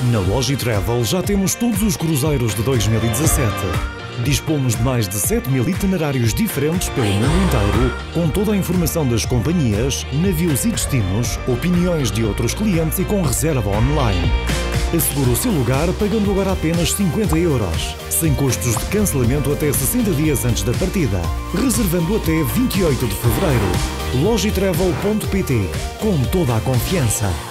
Na Logitravel já temos todos os cruzeiros de 2017. Dispomos de mais de 7.000 itinerários diferentes pelo mundo inteiro, com toda a informação das companhias, navios e destinos, opiniões de outros clientes e com reserva online. Assegura o seu lugar pagando agora apenas 50 euros, sem custos de cancelamento até 60 dias antes da partida, reservando até 28 de fevereiro. Logitravel.pt, com toda a confiança.